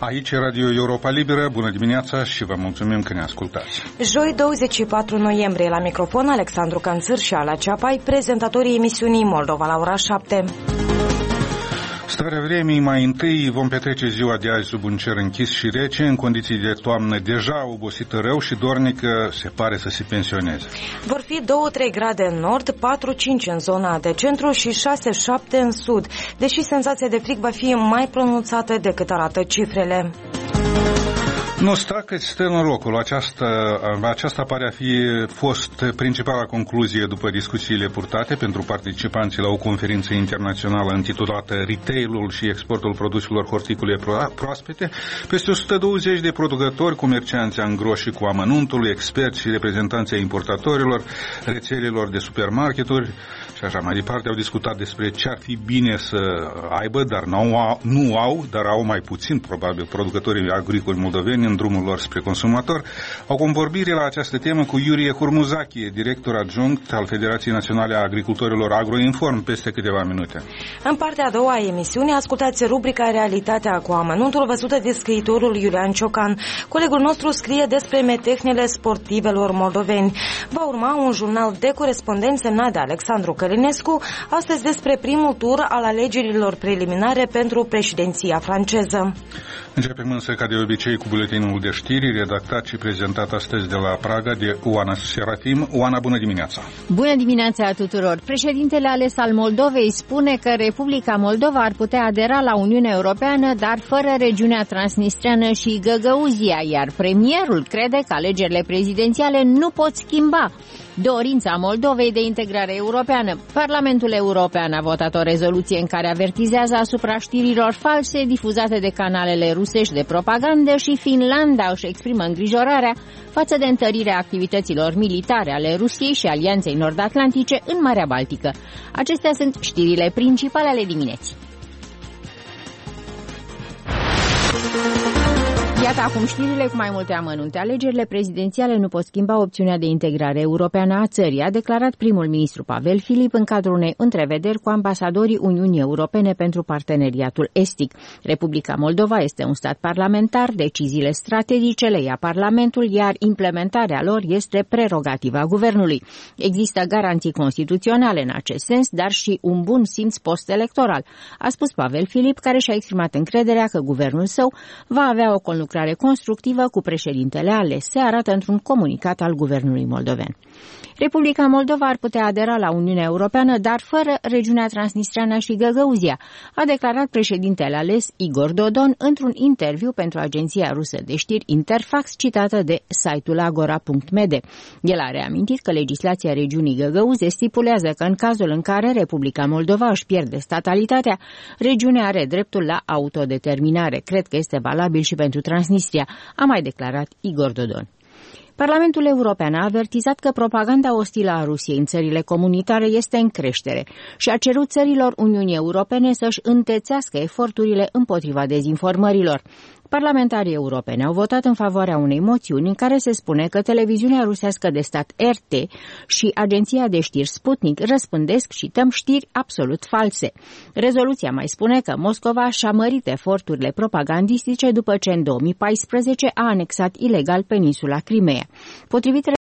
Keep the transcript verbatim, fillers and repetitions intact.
Aici e Radio Europa Liberă, bună dimineața și vă mulțumim că ne ascultați. Joi douăzeci și patru noiembrie, la microfon Alexandru Canțâr și Ala Ceapai, prezentatorii emisiunii Moldova la ora șapte. Starea vremii, mai întâi vom petrece ziua de azi sub un cer închis și rece, în condiții de toamnă deja obosită rău și dornică se pare să se pensioneze. Vor fi două trei grade în nord, patru cinci în zona de centru și șase șapte în sud, deși senzația de frig va fi mai pronunțată decât arată cifrele. Nu sta că stă norocul. Aceasta, aceasta pare a fi fost principala concluzie după discuțiile purtate pentru participanții la o conferință internațională intitulată Retail-ul și exportul produselor horticole proaspete. Peste o sută douăzeci de producători, comercianți angro și cu amănuntul, experți și reprezentanții importatorilor, rețelelor de supermarketuri și așa mai departe au discutat despre ce ar fi bine să aibă, dar nu au, nu au dar au mai puțin probabil producătorii agricoli moldoveni în drumul lor spre consumator. Au convorbire la această temă cu Iurie Hurmuzache, director adjunct al Federației Naționale a Agricultorilor Agroinform, peste câteva minute. În partea a doua a emisiunii ascultați rubrica Realitatea cu amănuntul, văzută de scriitorul Iulian Ciocan. Colegul nostru scrie despre metehnele sportivelor moldoveni. Va urma un jurnal de corespondență semnat de Alexandru Călinescu, astăzi despre primul tur al alegerilor preliminare pentru președinția franceză. Începem însă, ca de obicei, cu buletinul de știri, redactat și prezentat astăzi de la Praga de Oana Serafim. Oana, bună dimineața! Bună dimineața tuturor! Președintele ales al Moldovei spune că Republica Moldova ar putea adera la Uniunea Europeană, dar fără regiunea transnistreană și Găgăuzia, iar premierul crede că alegerile prezidențiale nu pot schimba dorința Moldovei de integrare europeană. Parlamentul European a votat o rezoluție în care avertizează asupra știrilor false difuzate de canalele rusești de propagandă și Finlanda își exprimă îngrijorarea față de întărirea activităților militare ale Rusiei și Alianței Nord-Atlantice în Marea Baltică. Acestea sunt știrile principale ale dimineții. Iată acum știrile cu mai multe amănunte. Alegerile prezidențiale nu pot schimba opțiunea de integrare europeană a țării, a declarat primul ministru Pavel Filip în cadrul unei întrevederi cu ambasadorii Uniunii Europene pentru Parteneriatul Estic. Republica Moldova este un stat parlamentar, deciziile strategice le ia Parlamentul, iar implementarea lor este prerogativa guvernului. Există garanții constituționale în acest sens, dar și un bun simț post-electoral, a spus Pavel Filip, care și-a exprimat încrederea că guvernul său va avea o conlucrare constructivă cu președintele ales, se arată într-un comunicat al guvernului moldoven. Republica Moldova ar putea adera la Uniunea Europeană, dar fără regiunea transnistreană și Găgăuzia, a declarat președintele ales Igor Dodon într-un interviu pentru agenția rusă de știri Interfax, citată de site-ul agora punct m d. El a reamintit că legislația regiunii Găgăuze stipulează că în cazul în care Republica Moldova își pierde statalitatea, regiunea are dreptul la autodeterminare. Cred că este valabil și pentru Transnistria, a mai declarat Igor Dodon. Parlamentul European a avertizat că propaganda ostilă a Rusiei în țările comunitare este în creștere și a cerut țărilor Uniunii Europene să-și întețească eforturile împotriva dezinformărilor. Parlamentarii europeni au votat în favoarea unei moțiuni în care se spune că televiziunea rusească de stat R T și agenția de știri Sputnik răspândesc și tăm știri absolut false. Rezoluția mai spune că Moscova și-a mărit eforturile propagandistice după ce în două mii paisprezece a anexat ilegal peninsula Crimea. Potrivit